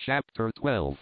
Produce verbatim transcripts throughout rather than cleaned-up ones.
Chapter twelve.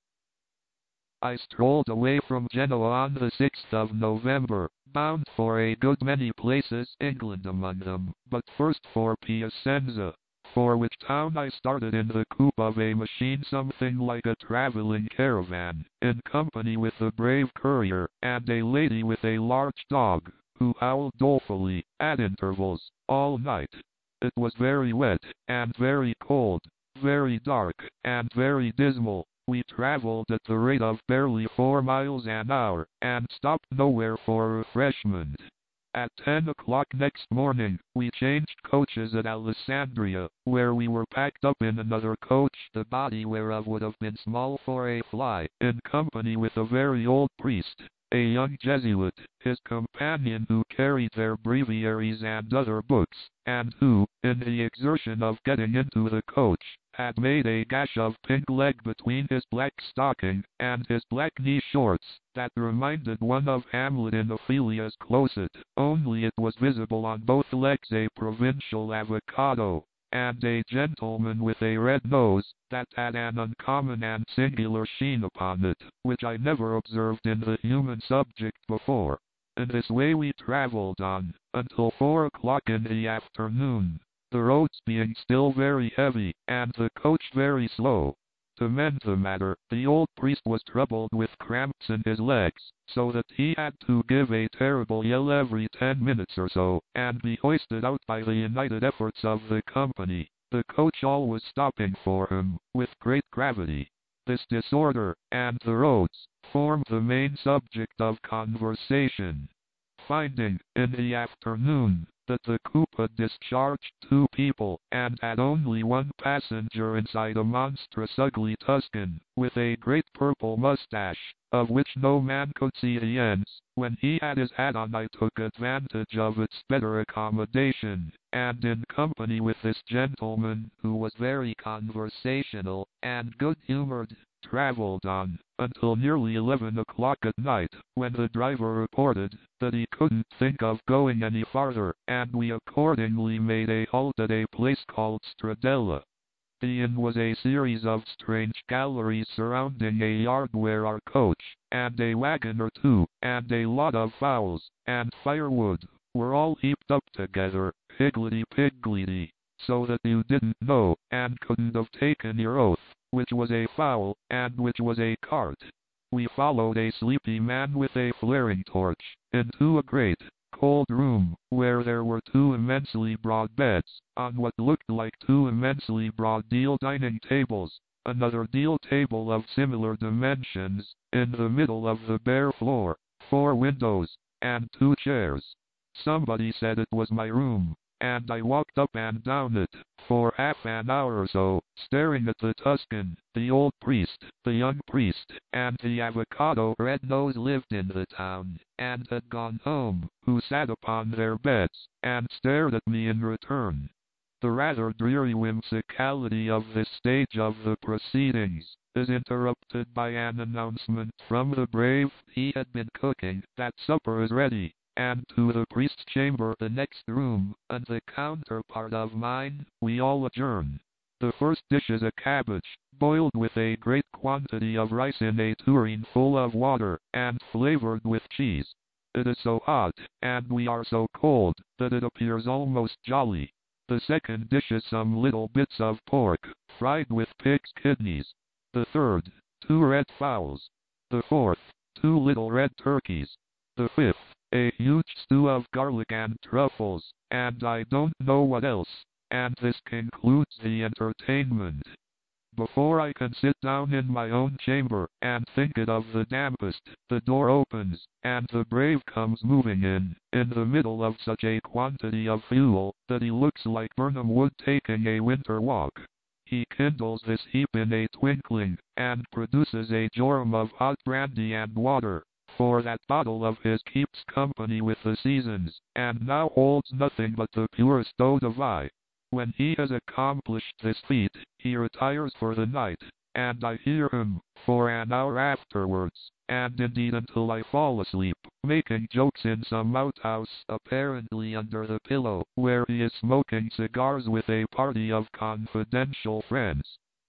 I strolled away from Genoa on the sixth of November, bound for a good many places, England among them, but first for Piacenza, for which town I started in the coupe of a machine something like a traveling caravan, in company with a brave courier, and a lady with a large dog, who howled dolefully, at intervals, all night. It was very wet, and very cold, very dark, and very dismal. We traveled at the rate of barely four miles an hour, and stopped nowhere for refreshment. At ten o'clock next morning, we changed coaches at Alessandria, where we were packed up in another coach, the body whereof would have been small for a fly, in company with a very old priest, a young Jesuit, his companion, who carried their breviaries and other books, and who, in the exertion of getting into the coach, had made a gash of pink leg between his black stocking and his black knee shorts, that reminded one of Hamlet in Ophelia's closet, only it was visible on both legs a provincial avocado, and a gentleman with a red nose, that had an uncommon and singular sheen upon it, which I never observed in the human subject before. In this way we travelled on, until four o'clock in the afternoon, the roads being still very heavy, and the coach very slow. To mend the matter, the old priest was troubled with cramps in his legs, so that he had to give a terrible yell every ten minutes or so, and be hoisted out by the united efforts of the company, the coach always stopping for him, with great gravity. This disorder, and the roads, formed the main subject of conversation. Finding, in the afternoon, that the coupe had discharged two people, and had only one passenger inside, a monstrous ugly Tuscan, with a great purple mustache, of which no man could see the ends, when he had his hat on I took advantage of its better accommodation, and in company with this gentleman, who was very conversational, and good-humoured, travelled on, until nearly eleven o'clock at night, when the driver reported that he couldn't think of going any farther, and we accordingly made a halt at a place called Stradella. The inn was a series of strange galleries surrounding a yard where our coach, and a wagon or two, and a lot of fowls, and firewood, were all heaped up together, higgledy-piggledy, so that you didn't know, and couldn't have taken your oath, which was a fowl, and which was a cart. We followed a sleepy man with a flaring torch, into a great, cold room, where there were two immensely broad beds, on what looked like two immensely broad deal dining tables, another deal table of similar dimensions, in the middle of the bare floor, four windows, and two chairs. Somebody said it was my room, and I walked up and down it, for half an hour or so, staring at the Tuscan, the old priest, the young priest, and the avocado red-nose lived in the town, and had gone home, who sat upon their beds, and stared at me in return. The rather dreary whimsicality of this stage of the proceedings is interrupted by an announcement from the brave he had been cooking, that supper is ready, and to the priest's chamber, the next room, and the counterpart of mine, we all adjourn. The first dish is a cabbage, boiled with a great quantity of rice in a tureen full of water, and flavored with cheese. It is so hot, and we are so cold, that it appears almost jolly. The second dish is some little bits of pork, fried with pig's kidneys. The third, two red fowls. The fourth, two little red turkeys. The fifth, a huge stew of garlic and truffles, and I don't know what else, and this concludes the entertainment. Before I can sit down in my own chamber, and think it of the dampest, the door opens, and the brave comes moving in, in the middle of such a quantity of fuel, that he looks like Birnam Wood taking a winter walk. He kindles this heap in a twinkling, and produces a jorum of hot brandy and water, for that bottle of his keeps company with the seasons, and now holds nothing but the purest eau de vie. When he has accomplished this feat, he retires for the night, and I hear him, for an hour afterwards, and indeed until I fall asleep, making jokes in some outhouse, apparently under the pillow, where he is smoking cigars with a party of confidential friends.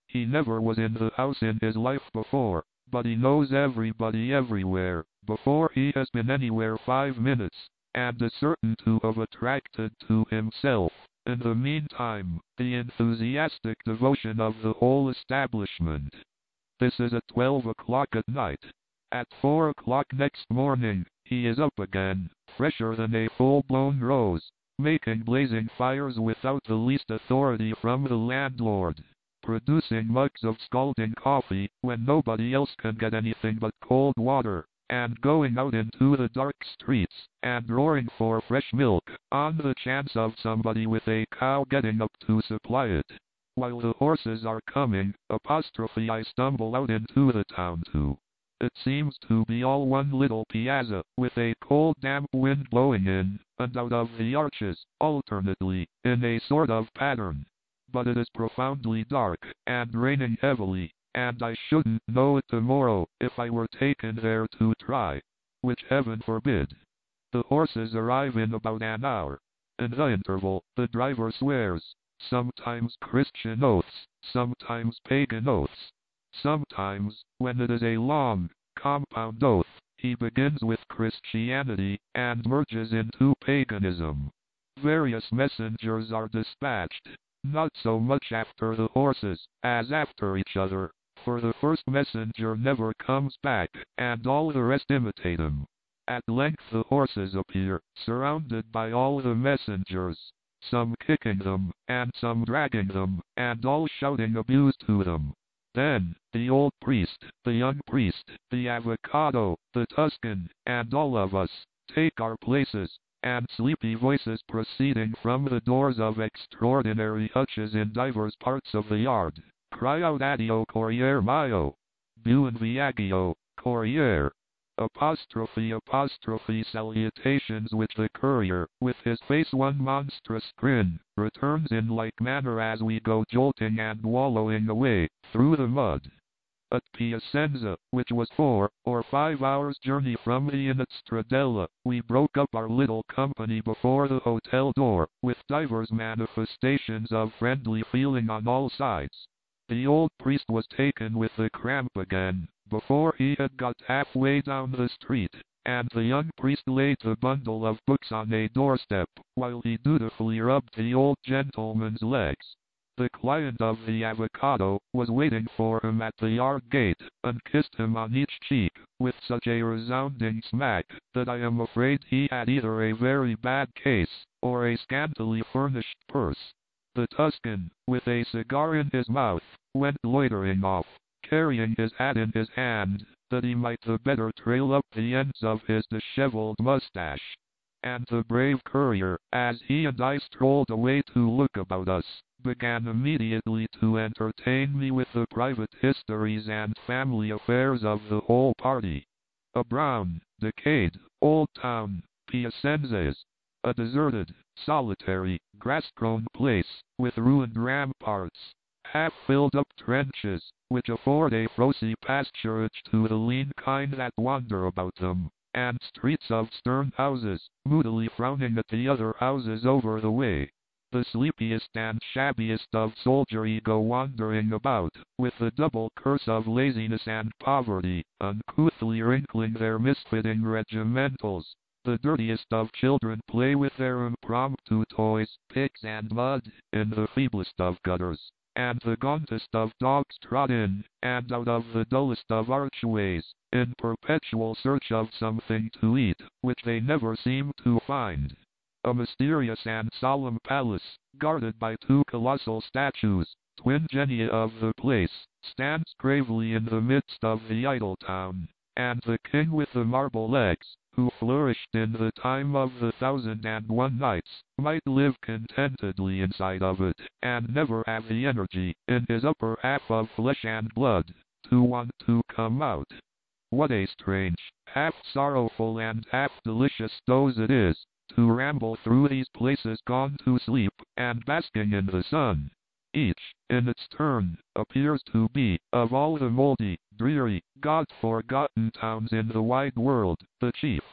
He never was in the house in his life before, but he knows everybody everywhere, before he has been anywhere five minutes, and is certain to have attracted to himself, in the meantime, the enthusiastic devotion of the whole establishment. This is at twelve o'clock at night. At four o'clock next morning, he is up again, fresher than a full-blown rose, making blazing fires without the least authority from the landlord, producing mugs of scalding coffee when nobody else can get anything but cold water, and going out into the dark streets, and roaring for fresh milk, on the chance of somebody with a cow getting up to supply it. While the horses are coming, apostrophe I stumble out into the town too. It seems to be all one little piazza, with a cold damp wind blowing in, and out of the arches, alternately, in a sort of pattern. But it is profoundly dark, and raining heavily, and I shouldn't know it tomorrow, if I were taken there to try. Which heaven forbid. The horses arrive in about an hour. In the interval, the driver swears, sometimes Christian oaths, sometimes pagan oaths. Sometimes, when it is a long, compound oath, he begins with Christianity, and merges into paganism. Various messengers are dispatched, not so much after the horses, as after each other, for the first messenger never comes back, and all the rest imitate him. At length the horses appear, surrounded by all the messengers, some kicking them, and some dragging them, and all shouting abuse to them. Then, the old priest, the young priest, the avocado, the Tuscan, and all of us, take our places, and sleepy voices proceeding from the doors of extraordinary hutches in divers parts of the yard, cry out Addio Corriere mio, Buon viaggio, Corriere. Apostrophe apostrophe salutations which the courier, with his face one monstrous grin, returns in like manner as we go jolting and wallowing away, through the mud. At Piacenza, which was four or five hours' journey from the inn at Stradella, we broke up our little company before the hotel door, with divers manifestations of friendly feeling on all sides. The old priest was taken with the cramp again, before he had got halfway down the street, and the young priest laid the bundle of books on a doorstep, while he dutifully rubbed the old gentleman's legs. The client of the avocado was waiting for him at the yard gate, and kissed him on each cheek, with such a resounding smack, that I am afraid he had either a very bad case, or a scantily furnished purse. The Tuscan, with a cigar in his mouth, went loitering off, carrying his hat in his hand, that he might the better trail up the ends of his disheveled mustache. And the brave courier, as he and I strolled away to look about us, began immediately to entertain me with the private histories and family affairs of the whole party. A brown, decayed, old town, Piacenza is. A deserted, solitary, grass-grown place, with ruined ramparts, half-filled-up trenches, which afford a frosty pasturage to the lean kine that wander about them, and streets of stern houses, moodily frowning at the other houses over the way. The sleepiest and shabbiest of soldiery go wandering about, with the double curse of laziness and poverty, uncouthly wrinkling their misfitting regimentals. The dirtiest of children play with their impromptu toys, picks and mud, in the feeblest of gutters, and the gauntest of dogs trot in and out of the dullest of archways, in perpetual search of something to eat, which they never seem to find. A mysterious and solemn palace, guarded by two colossal statues, twin genii of the place, stands gravely in the midst of the idle town, and the king with the marble legs, who flourished in the time of the Thousand and One Nights, might live contentedly inside of it, and never have the energy, in his upper half of flesh and blood, to want to come out. What a strange, half sorrowful and half delicious doze it is, to ramble through these places gone to sleep, and basking in the sun. Each, in its turn, appears to be, of all the moldy, dreary, God-forgotten towns in the wide world, the chief.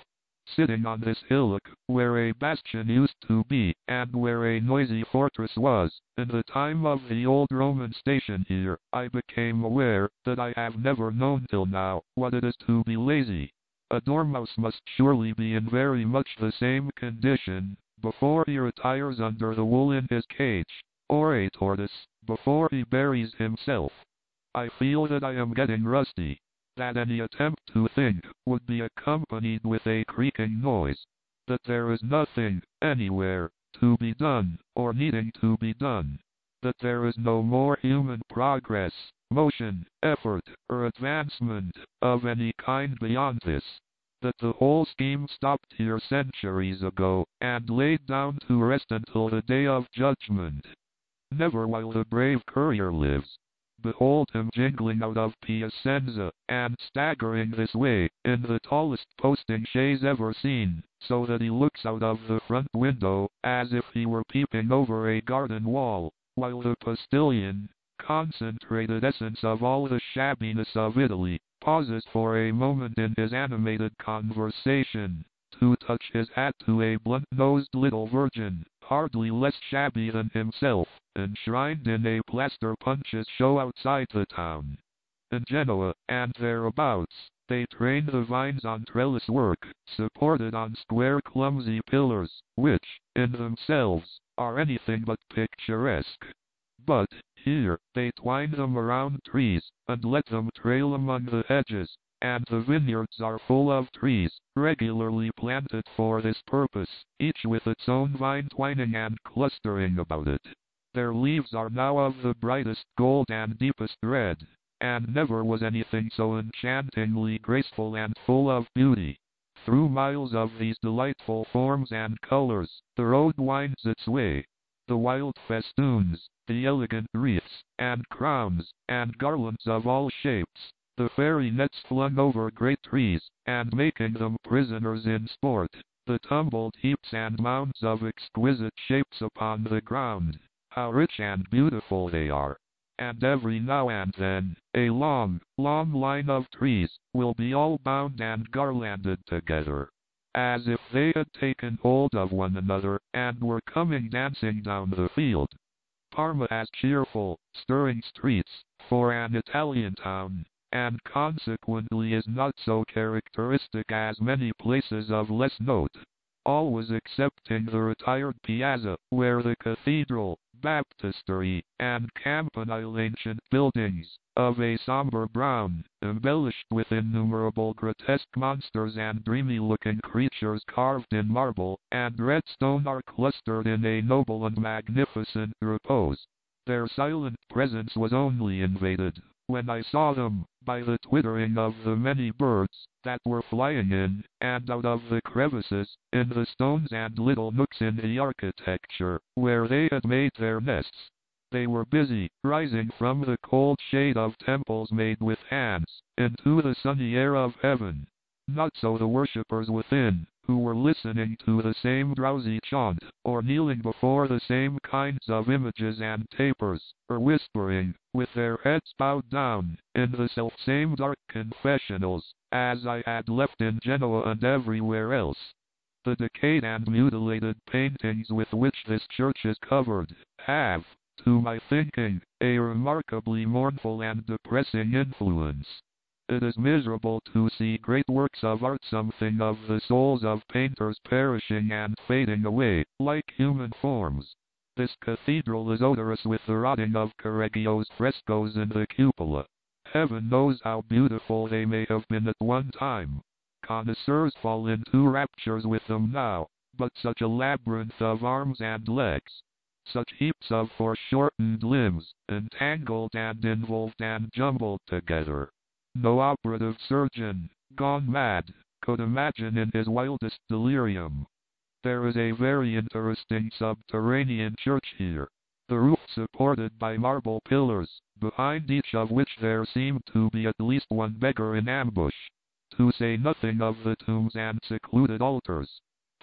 sitting on this hillock, where a bastion used to be, and where a noisy fortress was, in the time of the old Roman station here, I became aware that I have never known till now what it is to be lazy. A dormouse must surely be in very much the same condition before he retires under the wool in his cage, or a tortoise before he buries himself. I feel that I am getting rusty, that any attempt to think would be accompanied with a creaking noise, that there is nothing, anywhere, to be done, or needing to be done, that there is no more human progress, motion, effort, or advancement of any kind beyond this, that the whole scheme stopped here centuries ago, and laid down to rest until the day of judgment. Never while the brave courier lives. Behold him jingling out of Piacenza, and staggering this way, in the tallest posting chaise ever seen, so that he looks out of the front window, as if he were peeping over a garden wall, while the postilion, concentrated essence of all the shabbiness of Italy, pauses for a moment in his animated conversation, to touch his hat to a blunt-nosed little virgin, hardly less shabby than himself, enshrined in a plaster punch's show outside the town. In Genoa, and thereabouts, they train the vines on trellis work, supported on square clumsy pillars, which, in themselves, are anything but picturesque. But, here, they twine them around trees, and let them trail among the hedges, and the vineyards are full of trees, regularly planted for this purpose, each with its own vine twining and clustering about it. Their leaves are now of the brightest gold and deepest red, and never was anything so enchantingly graceful and full of beauty. Through miles of these delightful forms and colors, the road winds its way. The wild festoons, the elegant wreaths, and crowns, and garlands of all shapes, the fairy nets flung over great trees, and making them prisoners in sport, the tumbled heaps and mounds of exquisite shapes upon the ground, how rich and beautiful they are! And every now and then, a long, long line of trees will be all bound and garlanded together, as if they had taken hold of one another, and were coming dancing down the field. Parma has cheerful, stirring streets, for an Italian town, and consequently is not so characteristic as many places of less note, always excepting the retired piazza, where the cathedral, baptistery, and campanile ancient buildings, of a somber brown, embellished with innumerable grotesque monsters and dreamy-looking creatures carved in marble and red stone, are clustered in a noble and magnificent repose. Their silent presence was only invaded, when I saw them, by the twittering of the many birds that were flying in and out of the crevices, in the stones and little nooks in the architecture, where they had made their nests. They were busy, rising from the cold shade of temples made with hands, into the sunny air of heaven. Not so the worshippers within, who were listening to the same drowsy chant, or kneeling before the same kinds of images and tapers, or whispering, with their heads bowed down, in the self-same dark confessionals, as I had left in Genoa and everywhere else. The decayed and mutilated paintings with which this church is covered, have, to my thinking, a remarkably mournful and depressing influence. It is miserable to see great works of art, something of the souls of painters, perishing and fading away, like human forms. This cathedral is odorous with the rotting of Correggio's frescoes in the cupola. Heaven knows how beautiful they may have been at one time. Connoisseurs fall into raptures with them now, but such a labyrinth of arms and legs, such heaps of foreshortened limbs, entangled and involved and jumbled together, no operative surgeon, gone mad, could imagine in his wildest delirium. There is a very interesting subterranean church here, the roof supported by marble pillars, behind each of which there seemed to be at least one beggar in ambush, to say nothing of the tombs and secluded altars.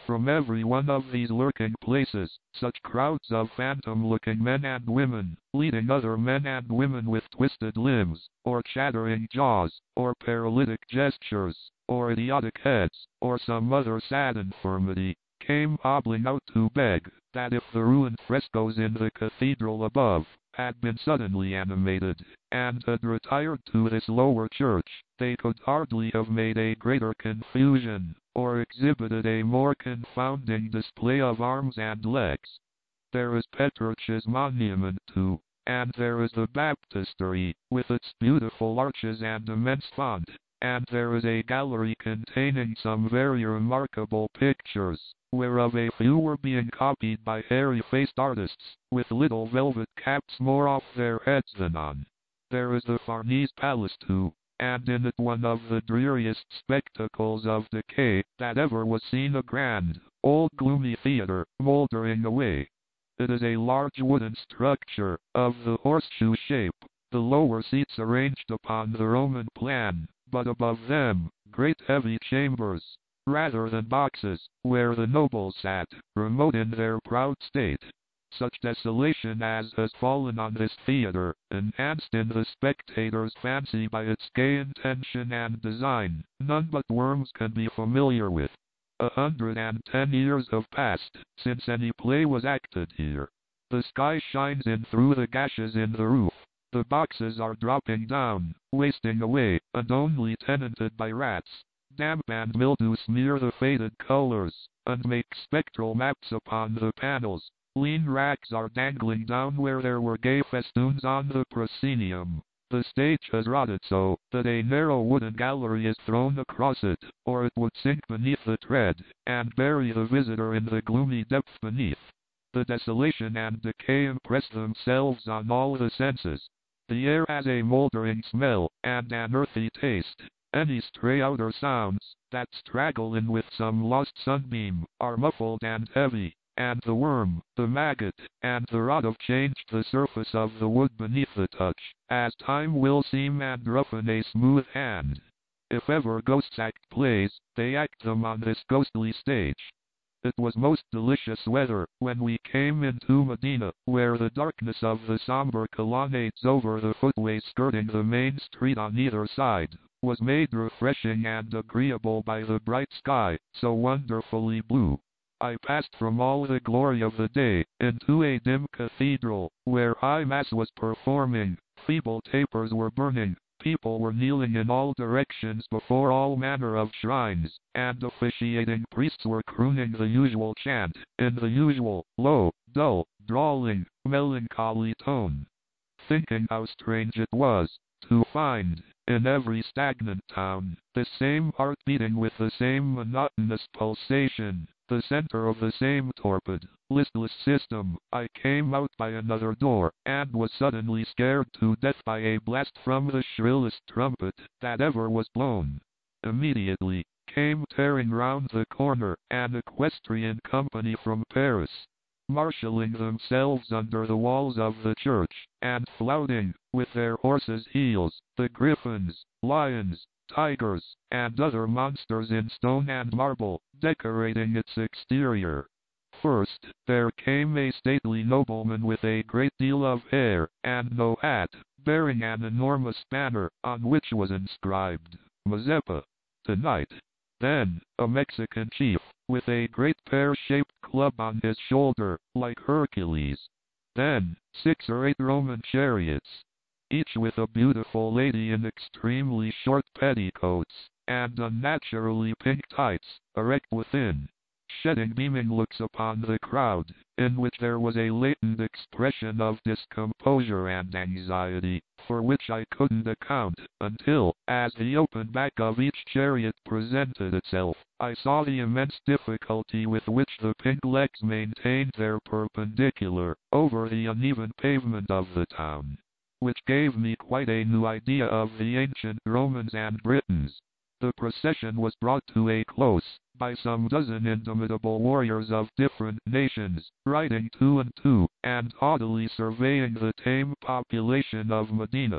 From every one of these lurking places, such crowds of phantom-looking men and women, leading other men and women with twisted limbs, or chattering jaws, or paralytic gestures, or idiotic heads, or some other sad infirmity, came hobbling out to beg that if the ruined frescoes in the cathedral above had been suddenly animated, and had retired to this lower church, they could hardly have made a greater confusion, or exhibited a more confounding display of arms and legs. There is Petrarch's monument too, and there is the baptistery, with its beautiful arches and immense font, and there is a gallery containing some very remarkable pictures, whereof a few were being copied by hairy-faced artists, with little velvet caps more off their heads than on. There is the Farnese Palace too, and in it one of the dreariest spectacles of decay that ever was seen, a grand, old gloomy theatre, mouldering away. It is a large wooden structure, of the horseshoe shape, the lower seats arranged upon the Roman plan, but above them, great heavy chambers, rather than boxes, where the nobles sat, remote in their proud state. Such desolation as has fallen on this theatre, enhanced in the spectator's fancy by its gay intention and design, none but worms can be familiar with. A hundred and ten years have passed since any play was acted here. The sky shines in through the gashes in the roof. The boxes are dropping down, wasting away, and only tenanted by rats. Damp and mildew smear the faded colors, and make spectral maps upon the panels. Lean racks are dangling down where there were gay festoons on the proscenium. The stage has rotted so that a narrow wooden gallery is thrown across it, or it would sink beneath the tread, and bury the visitor in the gloomy depth beneath. The desolation and decay impress themselves on all the senses. The air has a mouldering smell, and an earthy taste. Any stray outer sounds, that straggle in with some lost sunbeam, are muffled and heavy, and the worm, the maggot, and the rot have changed the surface of the wood beneath the touch, as time will seem and roughen a smooth hand. If ever ghosts act plays, they act them on this ghostly stage. It was most delicious weather when we came into Medina, where the darkness of the somber colonnades over the footways skirting the main street on either side was made refreshing and agreeable by the bright sky, so wonderfully blue. I passed from all the glory of the day into a dim cathedral, where high mass was performing, feeble tapers were burning, people were kneeling in all directions before all manner of shrines, and officiating priests were crooning the usual chant, in the usual, low, dull, drawling, melancholy tone. Thinking how strange it was to find, in every stagnant town, the same heart beating with the same monotonous pulsation, the center of the same torpid, listless system, I came out by another door, and was suddenly scared to death by a blast from the shrillest trumpet that ever was blown. Immediately came tearing round the corner an equestrian company from Paris, marshalling themselves under the walls of the church, and flouting, with their horses' heels, the griffins, lions, tigers, and other monsters in stone and marble, decorating its exterior. First, there came a stately nobleman with a great deal of hair, and no hat, bearing an enormous banner, on which was inscribed, Mazeppa, tonight. Then, a Mexican chief, with a great pear-shaped club on his shoulder, like Hercules. Then, six or eight Roman chariots, each with a beautiful lady in extremely short petticoats, and unnaturally pink tights, erect within, shedding beaming looks upon the crowd, in which there was a latent expression of discomposure and anxiety, for which I couldn't account, until, as the open back of each chariot presented itself, I saw the immense difficulty with which the pink legs maintained their perpendicular, over the uneven pavement of the town, which gave me quite a new idea of the ancient Romans and Britons. The procession was brought to a close by some dozen indomitable warriors of different nations, riding two and two, and haughtily surveying the tame population of Medina.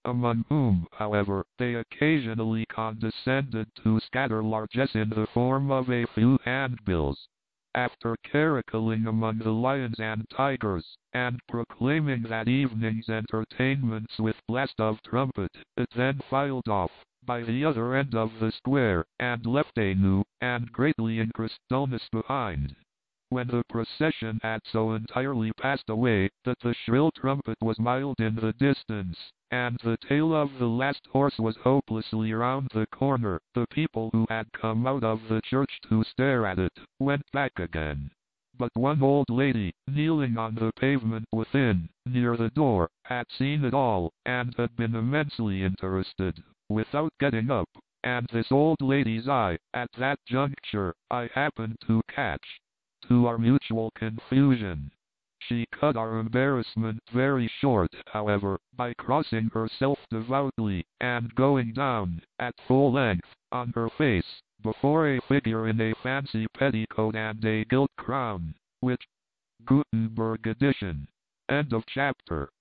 among whom, however, they occasionally condescended to scatter largesse in the form of a few handbills. After caracoling among the lions and tigers, and proclaiming that evening's entertainments with blast of trumpet, it then filed off by the other end of the square, and left a new and greatly increased dullness behind. When the procession had so entirely passed away that the shrill trumpet was mild in the distance, and the tail of the last horse was hopelessly round the corner, the people who had come out of the church to stare at it, went back again. But one old lady, kneeling on the pavement within, near the door, had seen it all, and had been immensely interested, without getting up, and this old lady's eye, at that juncture, I happened to catch. To our mutual confusion, she cut our embarrassment very short, however, by crossing herself devoutly, and going down, at full length, on her face, before a figure in a fancy petticoat and a gilt crown, which Gutenberg edition. End of chapter.